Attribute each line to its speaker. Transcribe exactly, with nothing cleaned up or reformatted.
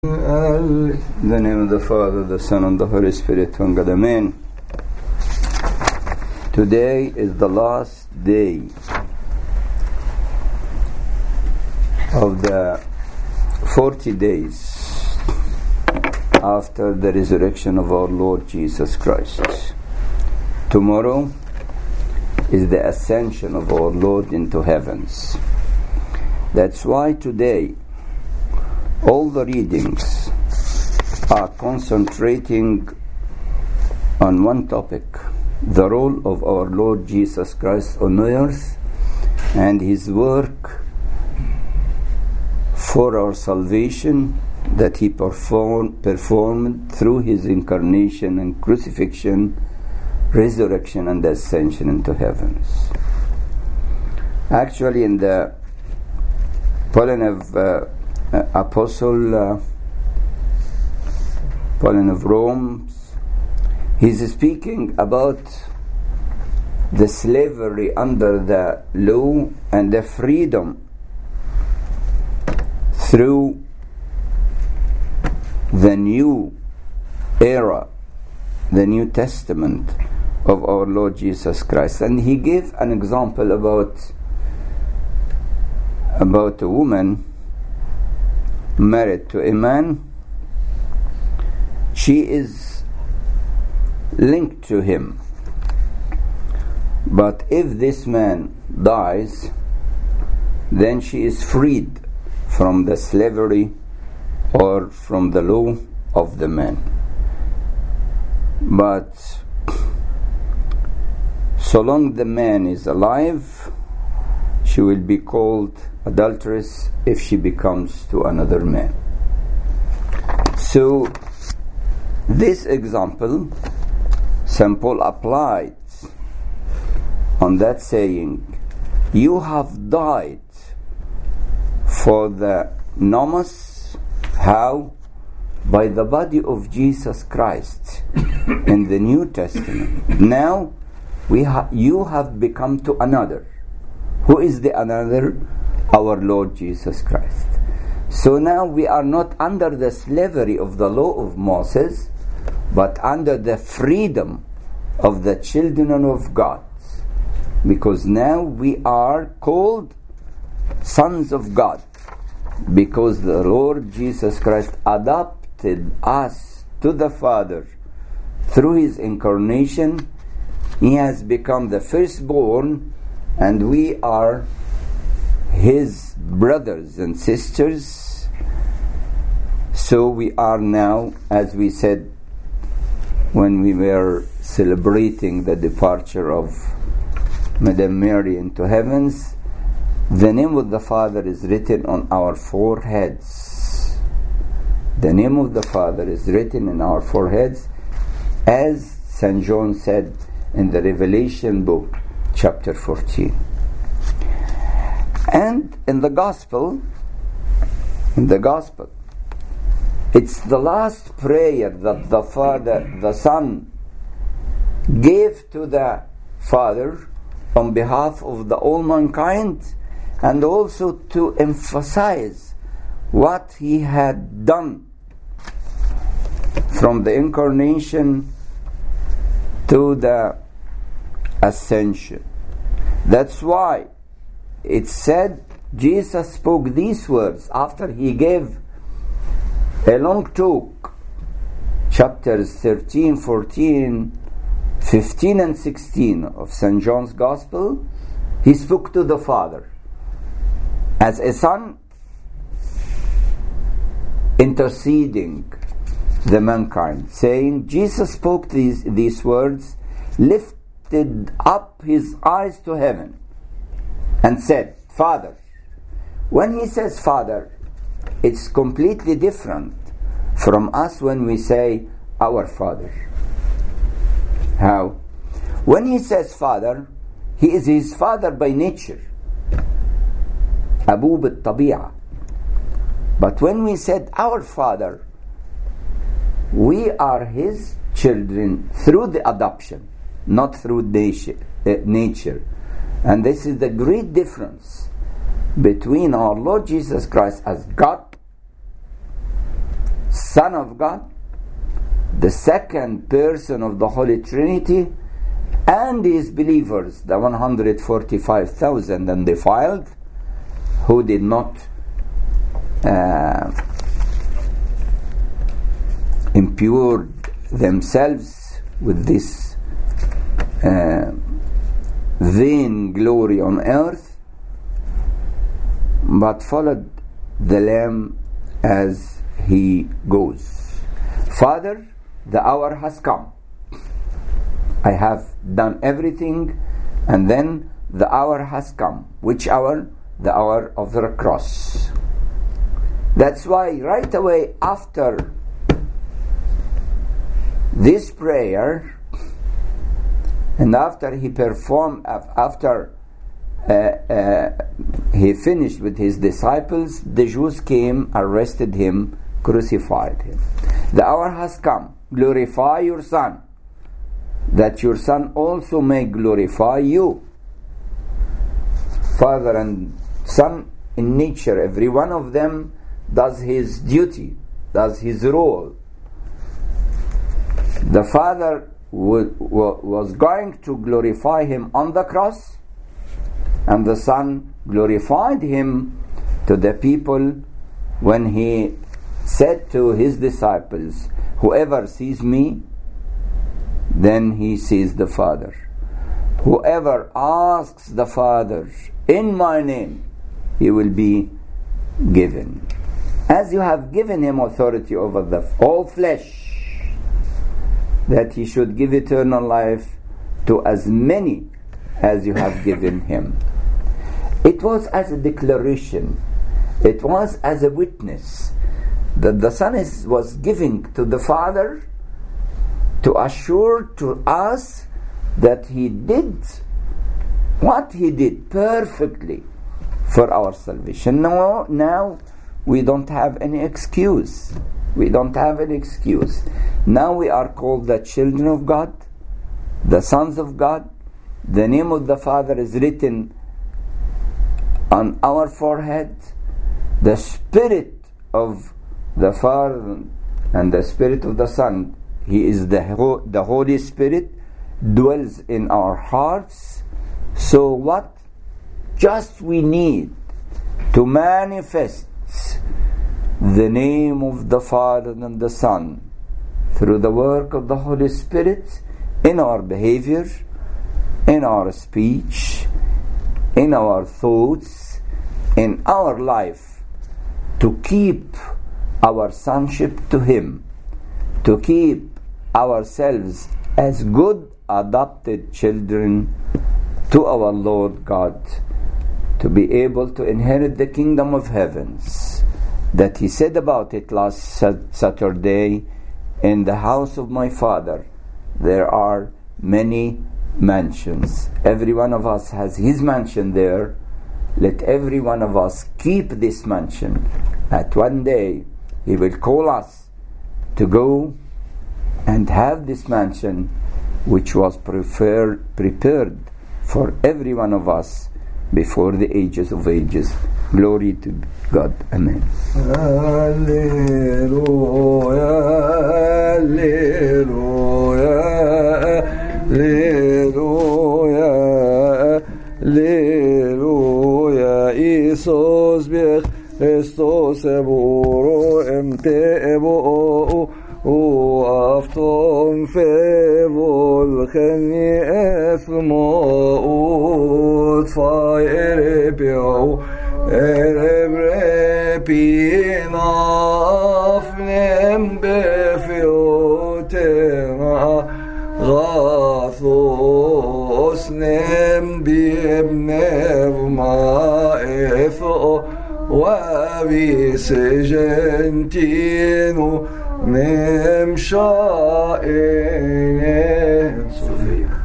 Speaker 1: In the name of the Father, the Son, and the Holy Spirit, one God, Amen. Today is the last day of the forty days after the resurrection of our Lord Jesus Christ. Tomorrow is the ascension of our Lord into heavens. That's why today all the readings are concentrating on one topic: the role of our Lord Jesus Christ on earth and His work for our salvation that He perform, performed through His incarnation and crucifixion, resurrection and ascension into heavens. Actually, in the Pauline of uh, Uh, Apostle uh, Pauline of Rome, he's speaking about the slavery under the law and the freedom through the new era, the New Testament of our Lord Jesus Christ. And he gave an example about about a woman married to a man. She is linked to him, but if this man dies, then she is freed from the slavery or from the law of the man. But so long the man is alive, she will be called adulteress if she becomes to another man. So this example Saint Paul applied on that, saying, you have died for the nomos. How? By the body of Jesus Christ in the New Testament. Now we ha- you have become to another. Who is the another? Our Lord Jesus Christ. So now we are not under the slavery of the law of Moses, but under the freedom of the children of God. Because now we are called sons of God, because the Lord Jesus Christ adopted us to the Father through His incarnation. He has become the firstborn, and we are His brothers and sisters. So we are now, as we said when we were celebrating the departure of Madame Mary into heavens, the name of the Father is written on our foreheads. The name of the Father is written in our foreheads, as Saint John said in the Revelation book, chapter fourteen. And in the Gospel, in the Gospel, it's the last prayer that the Father, the Son, gave to the Father on behalf of the all mankind, and also to emphasize what He had done from the incarnation to the ascension. That's why it said Jesus spoke these words after He gave a long talk, chapters thirteen, fourteen, fifteen and sixteen of Saint John's Gospel. He spoke to the Father as a son interceding the mankind, saying, Jesus spoke these, these words, lifted up His eyes to heaven and said, Father. When He says Father, it's completely different from us when we say our Father. How? When He says Father, He is His Father by nature, Abu bit-tabi'a. But when we said our Father, we are His children through the adoption, not through nature. Uh, nature. And this is the great difference between our Lord Jesus Christ as God Son of God, the second person of the Holy Trinity, and his believers, the one hundred forty-five thousand undefiled, who did not uh, impure themselves with this uh, vain glory on earth, but followed the Lamb as he goes. Father, the hour has come. I have done everything, and then the hour has come. Which hour? The hour of the cross. That's why right away after this prayer, and after he performed, after uh, uh, he finished with his disciples, the Jews came, arrested him, crucified him. The hour has come. Glorify your Son, that your Son also may glorify you. Father and Son in nature, every one of them does his duty, does his role. The Father w- w- was going to glorify him on the cross, and the Son glorified him to the people when he said to his disciples, whoever sees me, then he sees the Father. Whoever asks the Father in my name, he will be given. As you have given him authority over the all flesh, that he should give eternal life to as many as you have given him. It was as a declaration, it was as a witness that the Son is, was giving to the Father to assure to us that he did what he did perfectly for our salvation. Now, now we don't have any excuse. We don't have any excuse. Now we are called the children of God, the sons of God. The name of the Father is written on our forehead. The Spirit of the Father and the Spirit of the Son, He is the, Ho- the Holy Spirit, dwells in our hearts. So what just we need to manifest the name of the Father and the Son through the work of the Holy Spirit in our behavior, in our speech, in our thoughts, in our life, to keep our sonship to Him, to keep ourselves as good adopted children to our Lord God, to be able to inherit the kingdom of heavens, that He said about it last Saturday, in the house of my Father there are many mansions. Every one of us has his mansion there. Let every one of us keep this mansion. At one day He will call us to go and have this mansion which was preferred, prepared for every one of us before the ages of ages. Glory to God. Amen.
Speaker 2: Alleluia, Alleluia, Alleluia, Alleluia. Isus bech Christos eboro emte ebo o afton fevol khani esmo ut fire pio erebre pinafnem befiotema gathos nem biebnev maefo وابيس جنتين نمشى